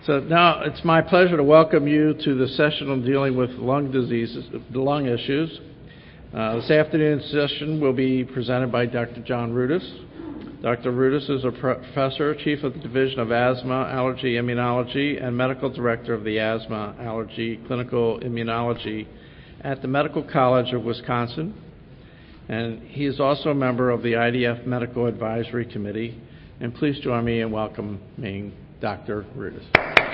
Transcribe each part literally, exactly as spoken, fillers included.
So now it's my pleasure to welcome you to the session on dealing with lung diseases, lung issues. Uh, this afternoon's session will be presented by Doctor John Rudis. Doctor Rudis is a professor, chief of the Division of Asthma, Allergy, Immunology, and medical director of the Asthma, Allergy, Clinical Immunology at the Medical College of Wisconsin. And he is also a member of the I D F Medical Advisory Committee. And please join me in welcoming Doctor Rudis.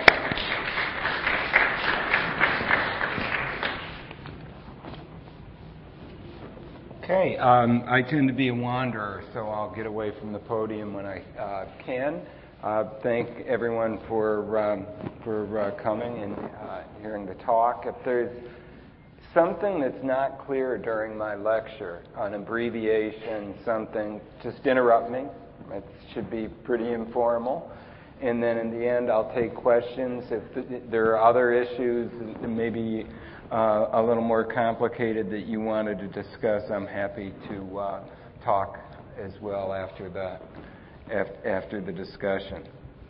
Okay, um, I tend to be a wanderer, so I'll get away from the podium when I uh, can. Uh, thank everyone for um, for uh, coming and uh, hearing the talk. If there's something that's not clear during my lecture, an abbreviation, something, just interrupt me. It should be pretty informal. And then in the end, I'll take questions. If there are other issues, maybe uh, a little more complicated that you wanted to discuss, I'm happy to uh, talk as well after the, after the discussion.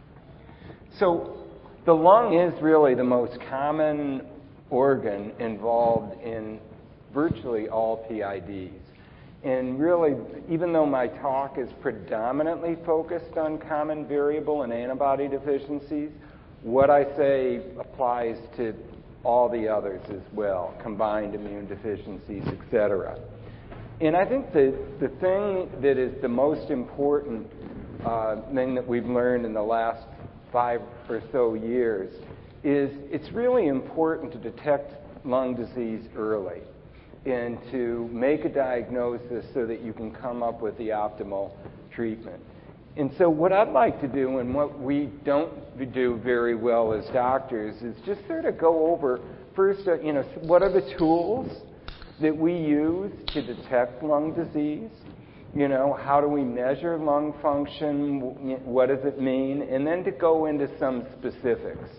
So the lung is really the most common organ involved in virtually all P I Ds. And really, even though my talk is predominantly focused on common variable and antibody deficiencies, what I say applies to all the others as well, combined immune deficiencies, et cetera. And I think the, the thing that is the most important uh, thing that we've learned in the last five or so years is it's really important to detect lung disease early and to make a diagnosis so that you can come up with the optimal treatment. And so what I'd like to do, and what we don't do very well as doctors, is just sort of go over first, uh, you know, what are the tools that we use to detect lung disease? You know, how do we measure lung function? What does it mean? And then to go into some specifics,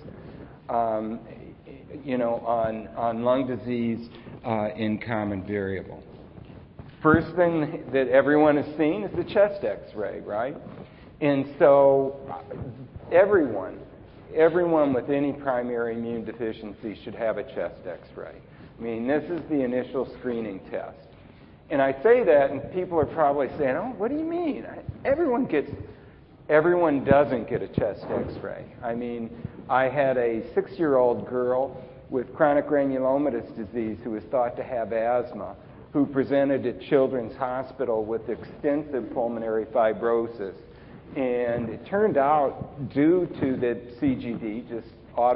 um, you know, on, on lung disease Uh, in common variable. First thing that everyone has seen is the chest X-ray, right? And so everyone, everyone with any primary immune deficiency should have a chest X-ray. I mean, this is the initial screening test. And I say that, and people are probably saying, oh, what do you mean? Everyone gets, everyone doesn't get a chest X-ray. I mean, I had a six-year-old girl with chronic granulomatous disease who was thought to have asthma, who presented at Children's Hospital with extensive pulmonary fibrosis. And it turned out, due to the C G D, just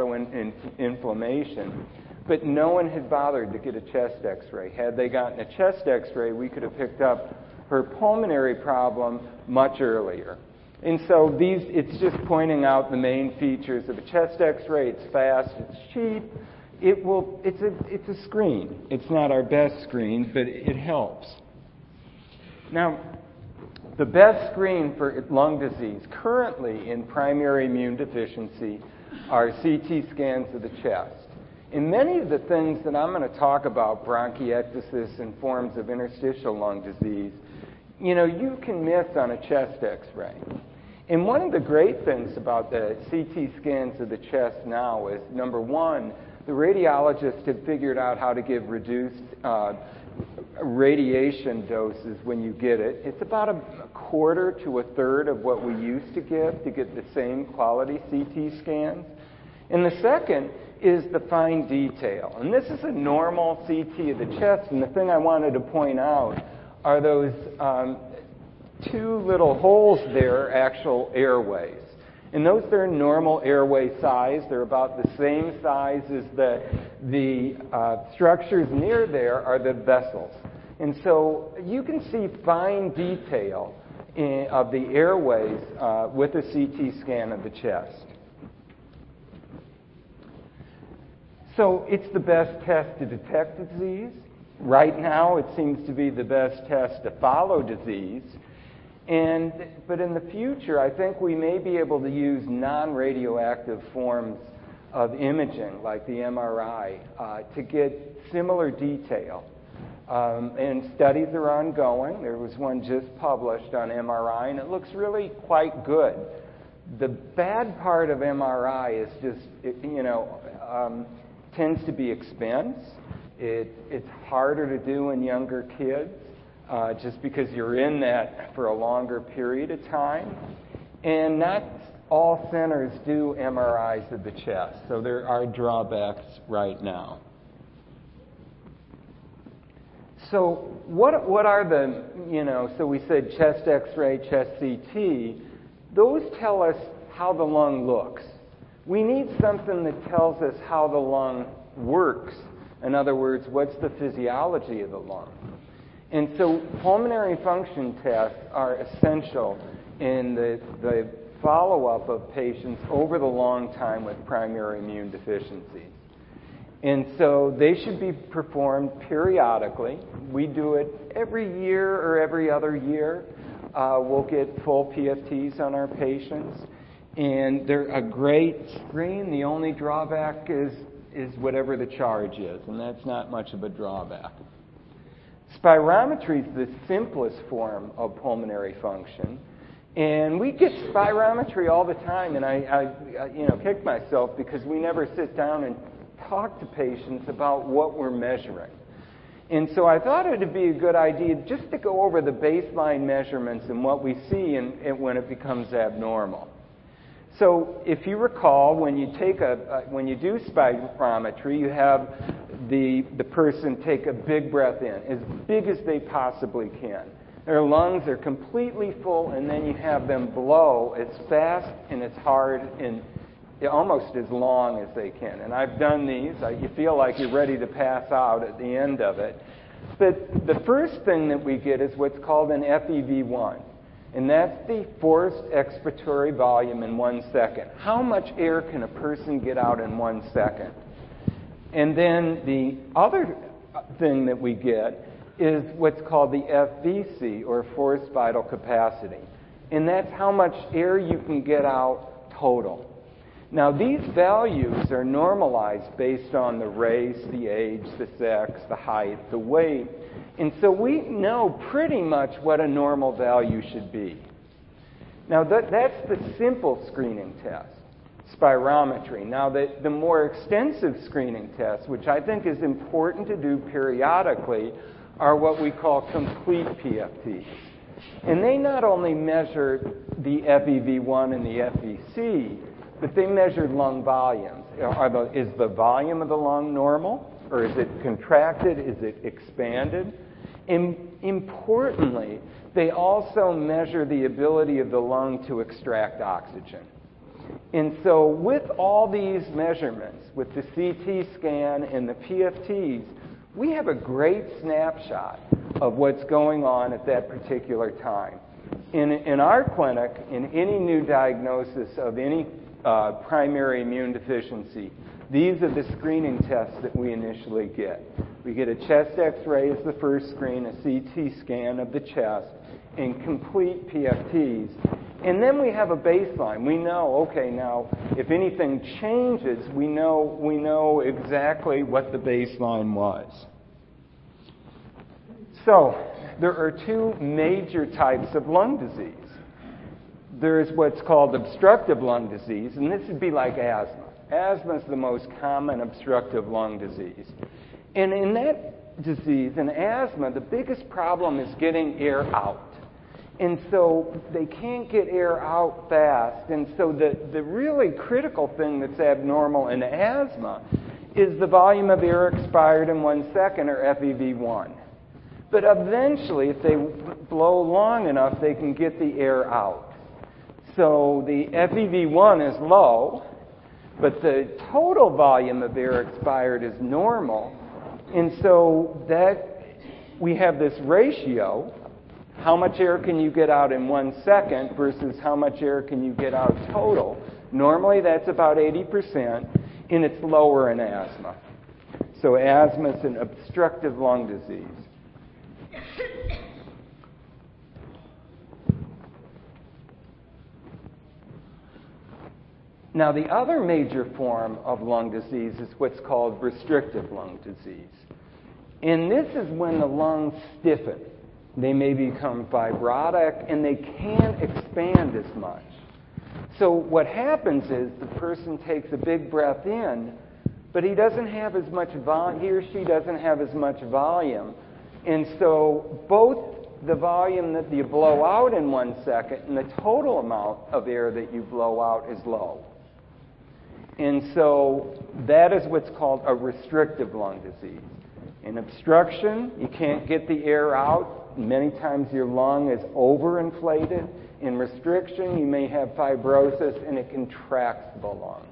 auto-inflammation, but no one had bothered to get a chest X-ray. Had they gotten a chest X-ray, we could have picked up her pulmonary problem much earlier. And so these, it's just pointing out the main features of a chest X-ray. It's fast, it's cheap. It will, it's a, it's a screen. It's not our best screen, but it helps. Now, the best screen for lung disease currently in primary immune deficiency are C T scans of the chest. And many of the things that I'm going to talk about, bronchiectasis and forms of interstitial lung disease, you know, you can miss on a chest X-ray. And one of the great things about the C T scans of the chest now is, number one, the radiologists have figured out how to give reduced uh, radiation doses when you get it. It's about a, a quarter to a third of what we used to give to get the same quality C T scans. And the second is the fine detail. And this is a normal C T of the chest. And the thing I wanted to point out are those um, two little holes there, actual airways. And those are normal airway size. They're about the same size as the, the uh, structures near there are the vessels. And so you can see fine detail in, of the airways uh, with a C T scan of the chest. So it's the best test to detect disease. Right now, it seems to be the best test to follow disease. And, but in the future, I think we may be able to use non-radioactive forms of imaging, like the M R I, uh, to get similar detail. Um, and studies are ongoing. There was one just published on M R I, and it looks really quite good. The bad part of M R I is just, it, you know, um, tends to be expense. It, it's harder to do in younger kids uh, just because you're in that for a longer period of time. And not all centers do M R Is of the chest, so there are drawbacks right now. So what what are the, you know, so we said chest X-ray, chest C T. Those tell us how the lung looks. We need something that tells us how the lung works. In other words, what's the physiology of the lung? And so pulmonary function tests are essential in the, the follow-up of patients over the long time with primary immune deficiencies. And so they should be performed periodically. We do it every year or every other year. Uh, we'll get full P F Ts on our patients. And they're a great screen. The only drawback is, is whatever the charge is, and that's not much of a drawback. Spirometry is the simplest form of pulmonary function. And we get spirometry all the time, and I, I, you know, kick myself because we never sit down and talk to patients about what we're measuring. And so I thought it would be a good idea just to go over the baseline measurements and what we see in, in when it becomes abnormal. So if you recall, when you take a uh, when you do spirometry, you have the the person take a big breath in, as big as they possibly can. Their lungs are completely full, and then you have them blow as fast and as hard and almost as long as they can. And I've done these. You feel like you're ready to pass out at the end of it. But the first thing that we get is what's called an F E V one. And that's the forced expiratory volume in one second. How much air can a person get out in one second? And then the other thing that we get is what's called the F V C, or forced vital capacity. And that's how much air you can get out total. Now, these values are normalized based on the race, the age, the sex, the height, the weight. And so we know pretty much what a normal value should be. Now, that, that's the simple screening test, spirometry. Now, the, the more extensive screening tests, which I think is important to do periodically, are what we call complete P F Ts. And they not only measure the F E V one and the F V C, but they measure lung volumes. Are the, is the volume of the lung normal? Or is it contracted? Is it expanded? And importantly, they also measure the ability of the lung to extract oxygen. And so with all these measurements, with the C T scan and the P F Ts, we have a great snapshot of what's going on at that particular time. In, in our clinic, in any new diagnosis of any uh, primary immune deficiency, these are the screening tests that we initially get. We get a chest X-ray as the first screen, a C T scan of the chest, and complete P F Ts. And then we have a baseline. We know, okay, now, if anything changes, we know, we know exactly what the baseline was. So, there are two major types of lung disease. There's what's called obstructive lung disease, and this would be like asthma. Asthma is the most common obstructive lung disease. And in that disease, in asthma, the biggest problem is getting air out. And so they can't get air out fast. And so the, the really critical thing that's abnormal in asthma is the volume of air expired in one second, or F E V one. But eventually, if they blow long enough, they can get the air out. So the F E V one is low, but the total volume of air expired is normal. And so that we have this ratio. How much air can you get out in one second versus how much air can you get out total? Normally that's about eighty percent, and it's lower in asthma. So asthma is an obstructive lung disease. Now, the other major form of lung disease is what's called restrictive lung disease. And this is when the lungs stiffen. They may become fibrotic, and they can't expand as much. So what happens is the person takes a big breath in, but he doesn't have as much volume, he or she doesn't have as much volume. And so both the volume that you blow out in one second and the total amount of air that you blow out is low. And so that is what's called a restrictive lung disease. In obstruction, you can't get the air out. Many times your lung is overinflated. In restriction, you may have fibrosis and it contracts the lung.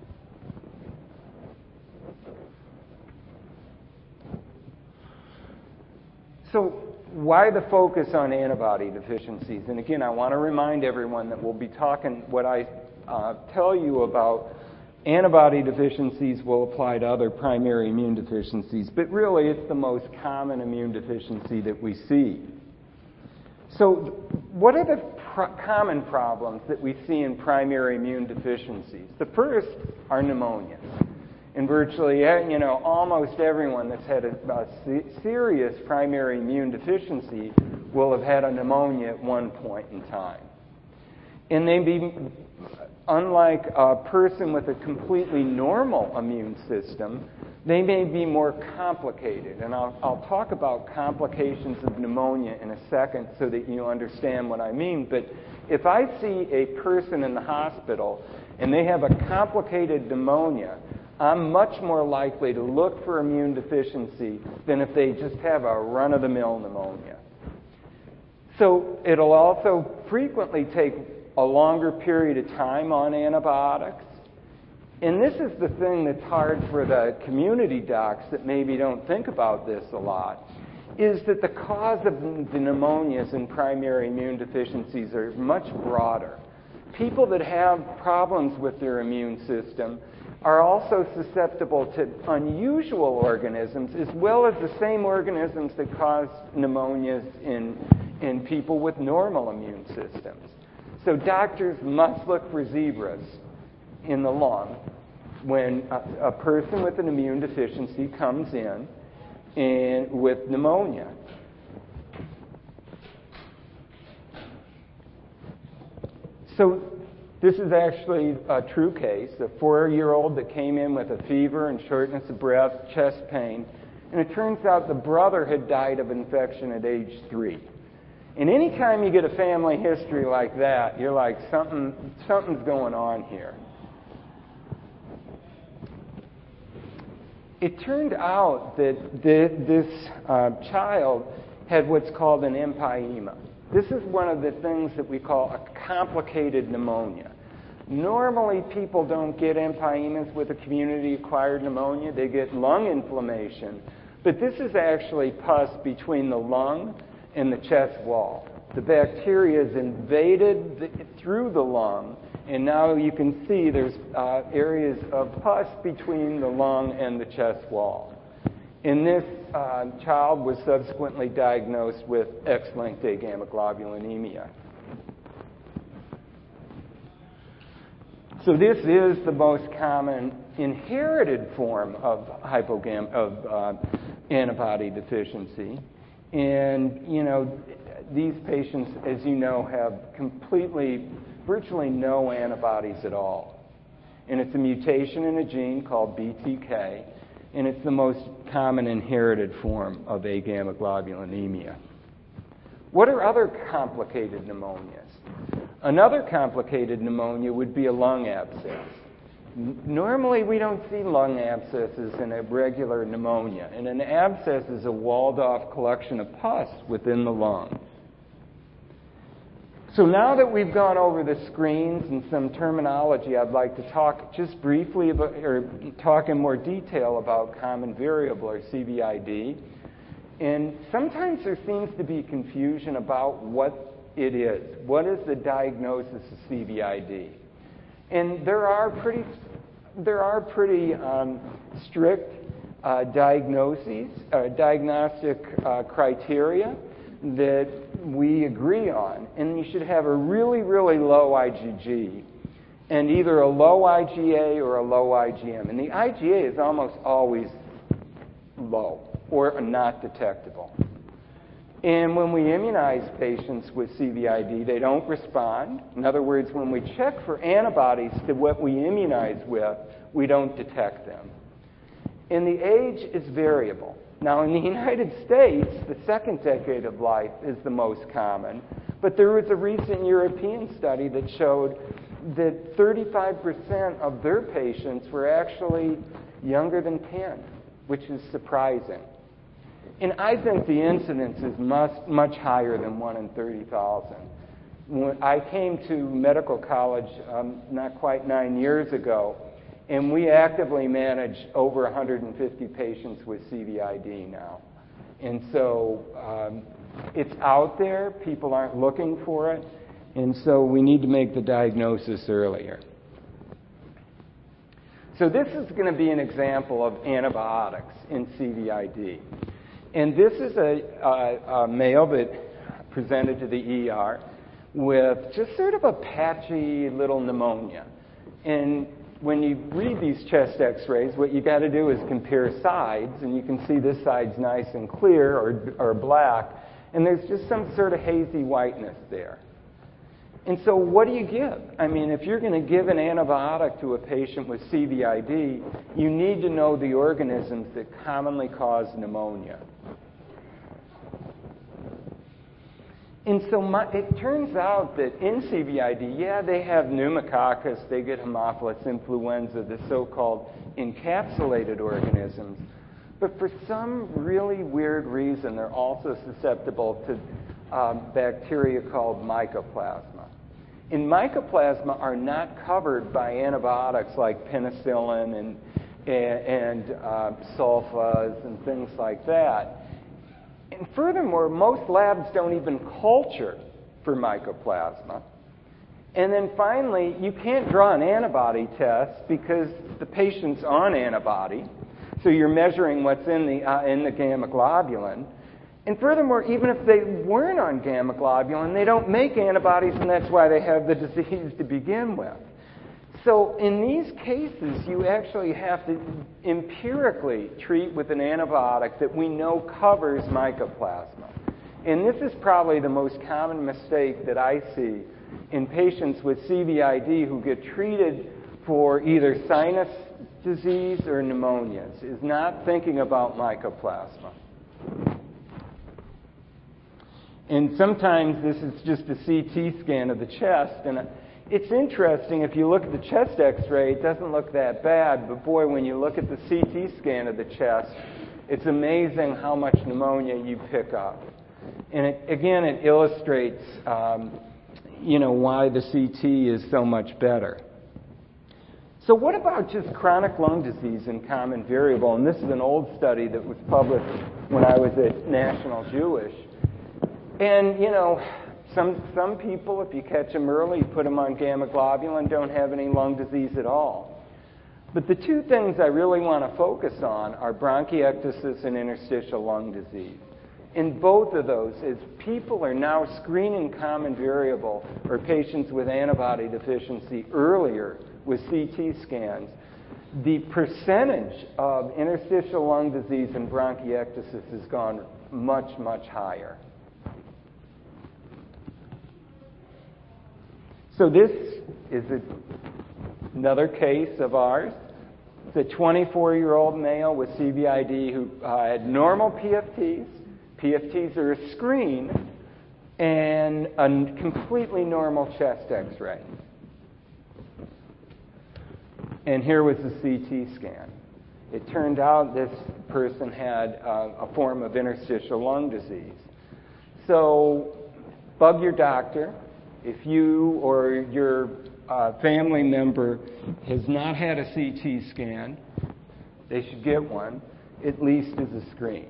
So why the focus on antibody deficiencies? And again, I want to remind everyone that we'll be talking, what I uh, tell you about antibody deficiencies will apply to other primary immune deficiencies, but really it's the most common immune deficiency that we see. So what are the pro- common problems that we see in primary immune deficiencies? The first are pneumonias. And virtually, you know, almost everyone that's had a, a serious primary immune deficiency will have had a pneumonia at one point in time. And they be, unlike a person with a completely normal immune system, they may be more complicated. And I'll, I'll talk about complications of pneumonia in a second so that you understand what I mean. But if I see a person in the hospital and they have a complicated pneumonia, I'm much more likely to look for immune deficiency than if they just have a run-of-the-mill pneumonia. So it'll also frequently take a longer period of time on antibiotics. And this is the thing that's hard for the community docs that maybe don't think about this a lot, is that the cause of the pneumonias and primary immune deficiencies are much broader. People that have problems with their immune system are also susceptible to unusual organisms as well as the same organisms that cause pneumonias in, in people with normal immune systems. So doctors must look for zebras in the lung when a, a person with an immune deficiency comes in and with pneumonia. So this is actually a true case, a four-year-old that came in with a fever and shortness of breath, chest pain, and it turns out the brother had died of infection at age three. And any time you get a family history like that, you're like, something, something's going on here. It turned out that the, this uh, child had what's called an empyema. This is one of the things that we call a complicated pneumonia. Normally, people don't get empyemas with a community-acquired pneumonia. They get lung inflammation. But this is actually pus between the lung and the chest wall. The bacteria has invaded the, through the lung, and now you can see there's uh, areas of pus between the lung and the chest wall. And this uh, child was subsequently diagnosed with X-linked agammaglobulinemia. So this is the most common inherited form of hypogam- of uh, antibody deficiency. And, you know, these patients, as you know, have completely, virtually no antibodies at all. And it's a mutation in a gene called B T K, and it's the most common inherited form of agammaglobulinemia. What are other complicated pneumonias? Another complicated pneumonia would be a lung abscess. Normally, we don't see lung abscesses in a regular pneumonia, and an abscess is a walled-off collection of pus within the lung. So now that we've gone over the screens and some terminology, I'd like to talk just briefly about, or talk in more detail about common variable, or C V I D. And sometimes there seems to be confusion about what it is. What is the diagnosis of C V I D? And there are pretty, there are pretty um, strict uh, diagnoses, uh, diagnostic uh, criteria that we agree on. And you should have a really, really low I G G and either a low I G A or a low I G M. And the I G A is almost always low or not detectable. And when we immunize patients with C V I D, they don't respond. In other words, when we check for antibodies to what we immunize with, we don't detect them. And the age is variable. Now, in the United States, the second decade of life is the most common, but there was a recent European study that showed that thirty-five percent of their patients were actually younger than ten, which is surprising. And I think the incidence is much, much higher than one in thirty thousand. When I came to medical college um, not quite nine years ago, and we actively manage over one hundred fifty patients with C V I D now. And so um, it's out there. People aren't looking for it. And so we need to make the diagnosis earlier. So this is going to be an example of antibiotics in C V I D. And this is a, a, a male that presented to the E R with just sort of a patchy little pneumonia. And when you read these chest x-rays, what you got to do is compare sides, and you can see this side's nice and clear or, or black, and there's just some sort of hazy whiteness there. And so what do you give? I mean, if you're going to give an antibiotic to a patient with C V I D, you need to know the organisms that commonly cause pneumonia. And so my, it turns out that in C V I D, yeah, they have pneumococcus, they get Haemophilus influenza, the so-called encapsulated organisms. But for some really weird reason, they're also susceptible to um, bacteria called mycoplasma. And mycoplasma are not covered by antibiotics like penicillin and, and, and uh, sulfas and things like that. And furthermore, most labs don't even culture for mycoplasma. And then finally, you can't draw an antibody test because the patient's on antibody. So you're measuring what's in the, uh, in the gamma globulin. And furthermore, even if they weren't on gamma globulin, they don't make antibodies, and that's why they have the disease to begin with. So in these cases, you actually have to empirically treat with an antibiotic that we know covers mycoplasma. And this is probably the most common mistake that I see in patients with C V I D who get treated for either sinus disease or pneumonias, is not thinking about mycoplasma. And sometimes this is just a C T scan of the chest. And it's interesting, if you look at the chest x-ray, it doesn't look that bad. But boy, when you look at the C T scan of the chest, it's amazing how much pneumonia you pick up. And it, again, it illustrates, um, you know, why the C T is so much better. So what about just chronic lung disease and common variable? And this is an old study that was published when I was at National Jewish. And, you know, some some people, if you catch them early, put them on gamma globulin, don't have any lung disease at all. But the two things I really want to focus on are bronchiectasis and interstitial lung disease. In both of those, as people are now screening common variable or patients with antibody deficiency earlier with C T scans, the percentage of interstitial lung disease and bronchiectasis has gone much, much higher. So this is a, another case of ours. It's a twenty-four-year-old male with C V I D who uh, had normal P F Ts. P F Ts are a screen and a completely normal chest x-ray. And here was the C T scan. It turned out this person had uh, a form of interstitial lung disease. So bug your doctor. If you or your uh, family member has not had a C T scan, they should get one, at least as a screen.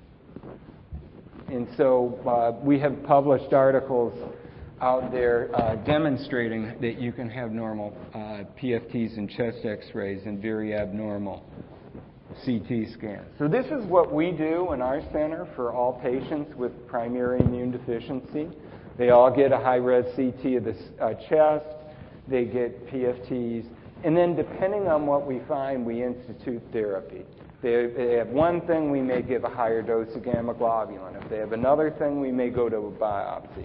And so uh, we have published articles out there uh, demonstrating that you can have normal uh, P F Ts and chest x-rays and very abnormal C T scans. So this is what we do in our center for all patients with primary immune deficiency. They all get a high-res C T of the uh, chest. They get P F Ts. And then depending on what we find, we institute therapy. If they have one thing, we may give a higher dose of gamma globulin. If they have another thing, we may go to a biopsy.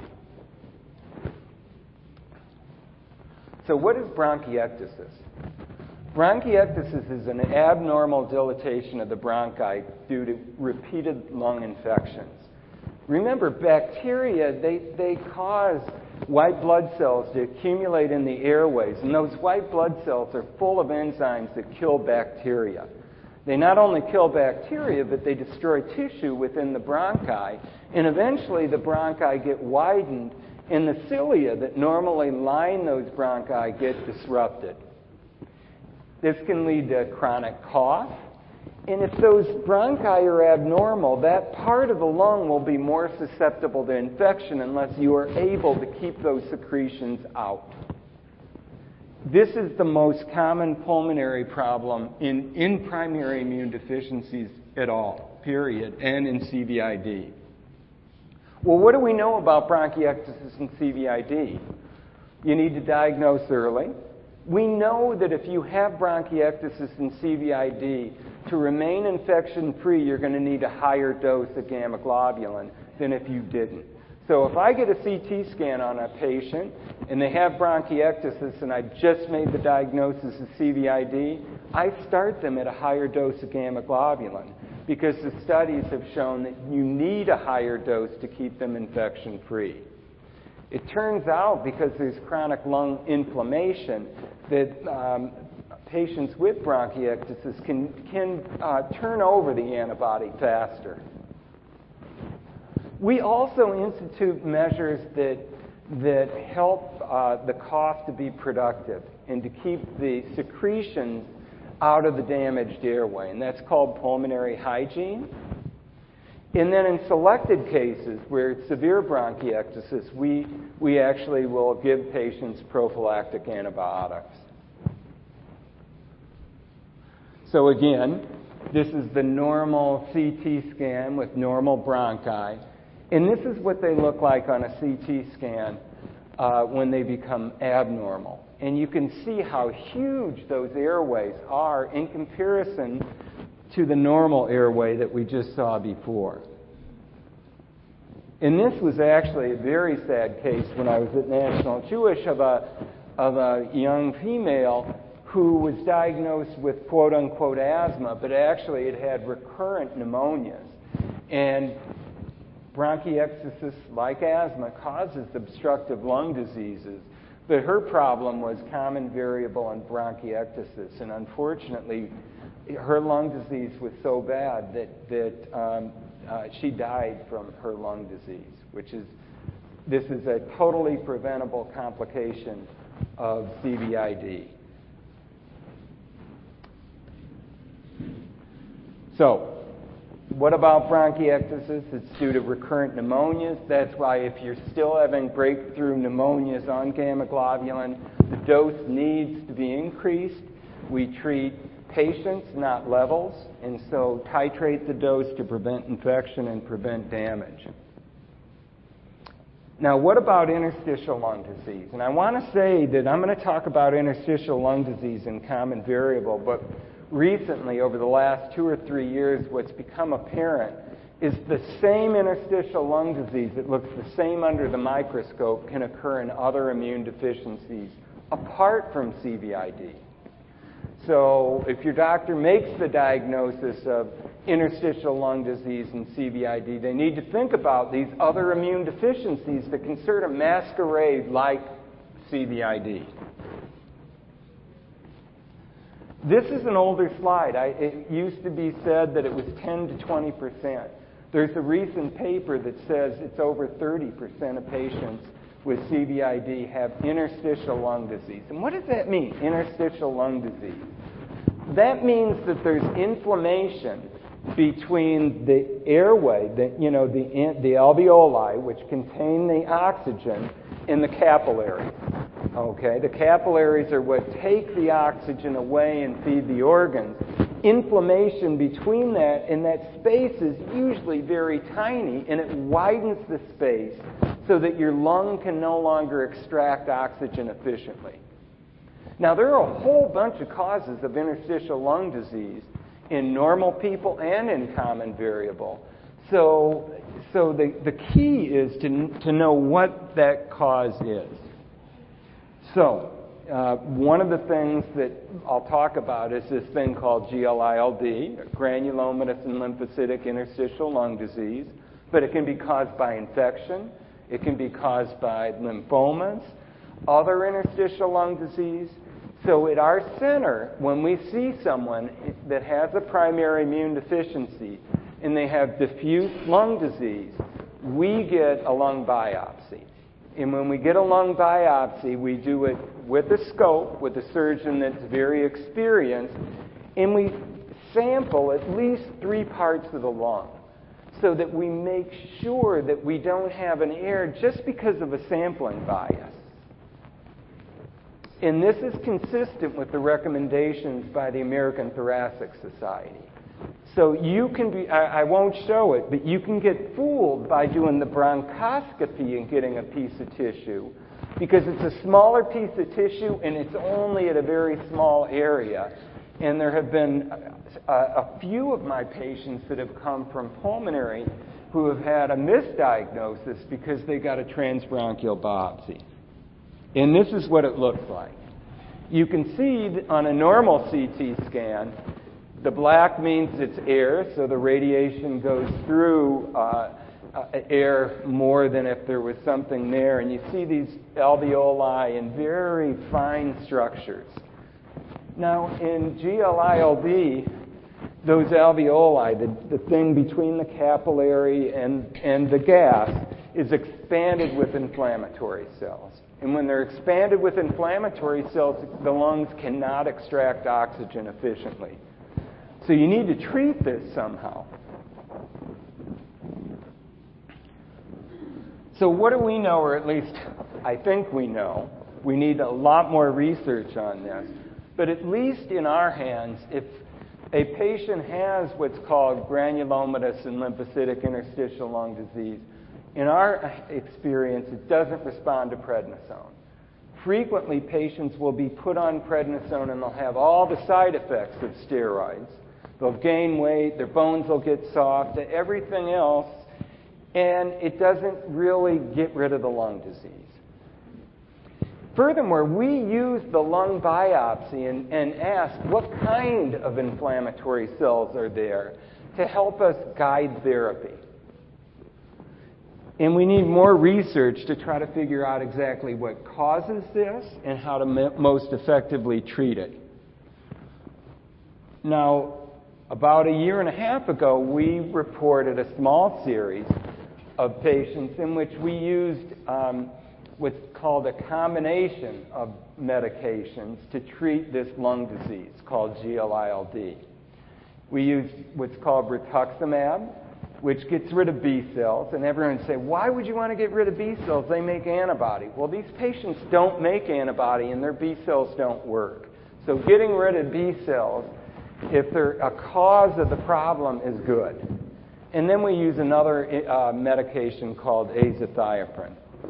So what is bronchiectasis? Bronchiectasis is an abnormal dilatation of the bronchi due to repeated lung infections. Remember, bacteria, they, they cause white blood cells to accumulate in the airways, and those white blood cells are full of enzymes that kill bacteria. They not only kill bacteria, but they destroy tissue within the bronchi, and eventually the bronchi get widened, and the cilia that normally line those bronchi get disrupted. This can lead to chronic cough, and if those bronchi are abnormal, that part of the lung will be more susceptible to infection unless you are able to keep those secretions out. This is the most common pulmonary problem in, in primary immune deficiencies at all, period, and in C V I D. Well, what do we know about bronchiectasis and C V I D? You need to diagnose early. We know that if you have bronchiectasis and C V I D, to remain infection-free, you're going to need a higher dose of gamma globulin than if you didn't. So if I get a C T scan on a patient and they have bronchiectasis and I just made the diagnosis of C V I D, I start them at a higher dose of gamma globulin because the studies have shown that you need a higher dose to keep them infection-free. It turns out, because there's chronic lung inflammation, that um, patients with bronchiectasis can, can uh, turn over the antibody faster. We also institute measures that, that help uh, the cough to be productive and to keep the secretions out of the damaged airway, and that's called pulmonary hygiene. And then in selected cases where it's severe bronchiectasis, we, we actually will give patients prophylactic antibiotics. So again, this is the normal C T scan with normal bronchi. And this is what they look like on a C T scan uh, when they become abnormal. And you can see how huge those airways are in comparison to the normal airway that we just saw before. And this was actually a very sad case when I was at National Jewish of a, of a young female who was diagnosed with quote-unquote asthma, but actually it had recurrent pneumonias. And bronchiectasis, like asthma, causes obstructive lung diseases, but her problem was common variable and bronchiectasis, and unfortunately, her lung disease was so bad that, that um, uh, she died from her lung disease, which is, this is a totally preventable complication of C V I D. So, what about bronchiectasis? It's due to recurrent pneumonias. That's why if you're still having breakthrough pneumonias on gamma globulin, the dose needs to be increased. We treat patients, not levels, and so titrate the dose to prevent infection and prevent damage. Now, what about interstitial lung disease? And I want to say that I'm going to talk about interstitial lung disease in common variable, but recently, over the last two or three years, what's become apparent is the same interstitial lung disease that looks the same under the microscope can occur in other immune deficiencies apart from C V I D. So if your doctor makes the diagnosis of interstitial lung disease and C V I D, they need to think about these other immune deficiencies that can sort of masquerade like C V I D. This is an older slide. I, it used to be said that it was ten to twenty percent. There's a recent paper that says it's over thirty percent of patients with C V I D have interstitial lung disease. And what does that mean, interstitial lung disease? That means that there's inflammation between the airway, the, you know, the, the alveoli, which contain the oxygen, and the capillaries. Okay, the capillaries are what take the oxygen away and feed the organs. Inflammation between that and that space is usually very tiny, and it widens the space so that your lung can no longer extract oxygen efficiently. Now, there are a whole bunch of causes of interstitial lung disease, in normal people and in common variable. So, so the, the key is to, to know what that cause is. So, uh, one of the things that I'll talk about is this thing called G L I L D, granulomatous and lymphocytic interstitial lung disease, but it can be caused by infection, it can be caused by lymphomas, other interstitial lung disease. So at our center, when we see someone that has a primary immune deficiency and they have diffuse lung disease, we get a lung biopsy. And when we get a lung biopsy, we do it with a scope, with a surgeon that's very experienced, and we sample at least three parts of the lung so that we make sure that we don't have an error just because of a sampling bias. And this is consistent with the recommendations by the American Thoracic Society. So you can be, I, I won't show it, but you can get fooled by doing the bronchoscopy and getting a piece of tissue because it's a smaller piece of tissue and it's only at a very small area. And there have been a, a few of my patients that have come from pulmonary who have had a misdiagnosis because they got a transbronchial biopsy. And this is what it looks like. You can see on a normal C T scan, the black means it's air, so the radiation goes through uh, uh, air more than if there was something there. And you see these alveoli in very fine structures. Now, in G L I L D, those alveoli, the, the thing between the capillary and, and the gas, is expanded with inflammatory cells. And when they're expanded with inflammatory cells, the lungs cannot extract oxygen efficiently. So you need to treat this somehow. So what do we know, or at least I think we know? We need a lot more research on this. But at least in our hands, if a patient has what's called granulomatous and lymphocytic interstitial lung disease, in our experience, it doesn't respond to prednisone. Frequently, patients will be put on prednisone and they'll have all the side effects of steroids. They'll gain weight, their bones will get soft, everything else, and it doesn't really get rid of the lung disease. Furthermore, we use the lung biopsy and, and ask what kind of inflammatory cells are there to help us guide therapy. And we need more research to try to figure out exactly what causes this and how to m- most effectively treat it. Now, about a year and a half ago, we reported a small series of patients in which we used um, what's called a combination of medications to treat this lung disease called G L I L D. We used what's called rituximab, which gets rid of B cells. And everyone say, why would you want to get rid of B cells? They make antibody. Well, these patients don't make antibody and their B cells don't work. So getting rid of B cells, if they're a cause of the problem, is good. And then we use another uh, medication called azathioprine.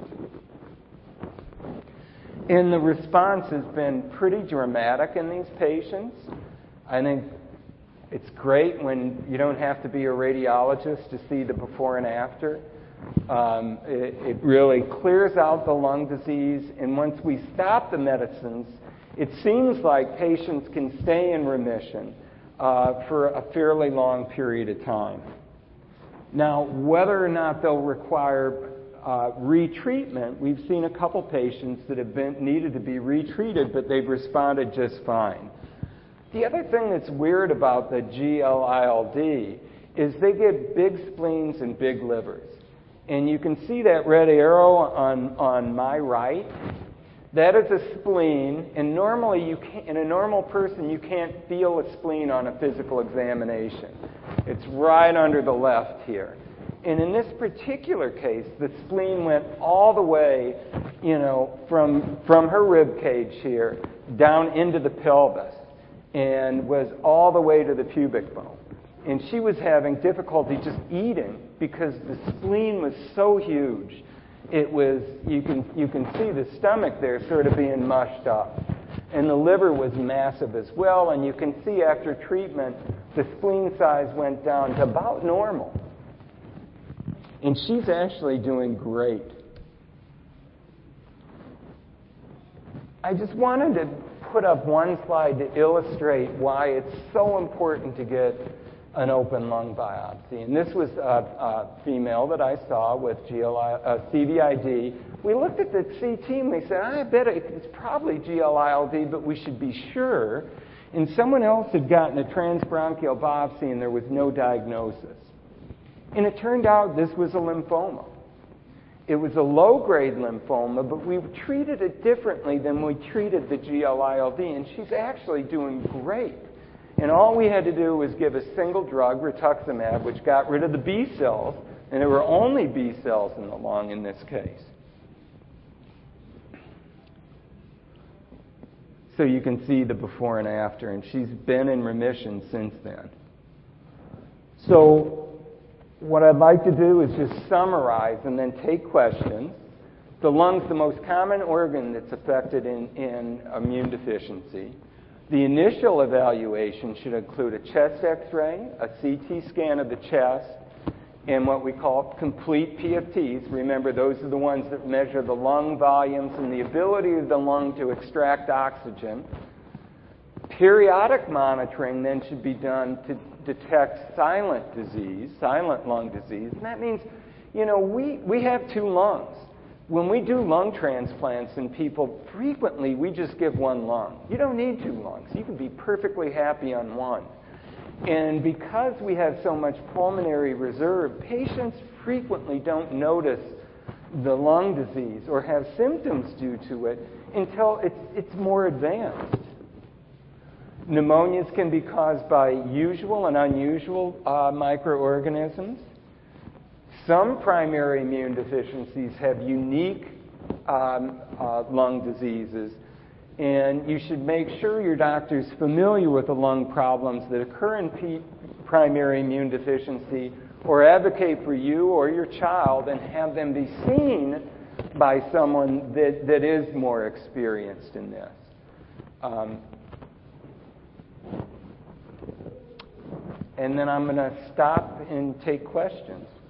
And the response has been pretty dramatic in these patients. I think it's great when you don't have to be a radiologist to see the before and after. Um, it, it really clears out the lung disease, and once we stop the medicines, it seems like patients can stay in remission uh, for a fairly long period of time. Now, whether or not they'll require uh, retreatment, we've seen a couple patients that have been needed to be retreated, but they've responded just fine. The other thing that's weird about the G L I L D is they get big spleens and big livers. And you can see that red arrow on, on my right. That is a spleen, and normally you can't, in a normal person you can't feel a spleen on a physical examination. It's right under the left here. And in this particular case, the spleen went all the way, you know, from, from her rib cage here down into the pelvis, and was all the way to the pubic bone. And she was having difficulty just eating because the spleen was so huge. It was, you can, you can see the stomach there sort of being mushed up. And the liver was massive as well, and you can see after treatment, the spleen size went down to about normal. And she's actually doing great. I just wanted to put up one slide to illustrate why it's so important to get an open lung biopsy. And this was a, a female that I saw with G L I, uh, C V I D. We looked at the C T and we said, I bet it's probably G L I L D, but we should be sure. And someone else had gotten a transbronchial biopsy and there was no diagnosis. And it turned out this was a lymphoma. It was a low-grade lymphoma, but we treated it differently than we treated the G L I L D, and she's actually doing great. And all we had to do was give a single drug, rituximab, which got rid of the B cells, and there were only B cells in the lung in this case. So you can see the before and after, and she's been in remission since then. So what I'd like to do is just summarize and then take questions. The lung's the most common organ that's affected in, in immune deficiency. The initial evaluation should include a chest X-ray, a C T scan of the chest, and what we call complete P F Ts. Remember, those are the ones that measure the lung volumes and the ability of the lung to extract oxygen. Periodic monitoring then should be done to detect silent disease, silent lung disease. And that means, you know, we, we have two lungs. When we do lung transplants in people, frequently we just give one lung. You don't need two lungs. You can be perfectly happy on one. And because we have so much pulmonary reserve, patients frequently don't notice the lung disease or have symptoms due to it until it's, it's more advanced. Pneumonias can be caused by usual and unusual uh, microorganisms. Some primary immune deficiencies have unique um, uh, lung diseases, and you should make sure your doctor is familiar with the lung problems that occur in P- primary immune deficiency, or advocate for you or your child and have them be seen by someone that, that is more experienced in this. Um, and then I'm going to stop and take questions.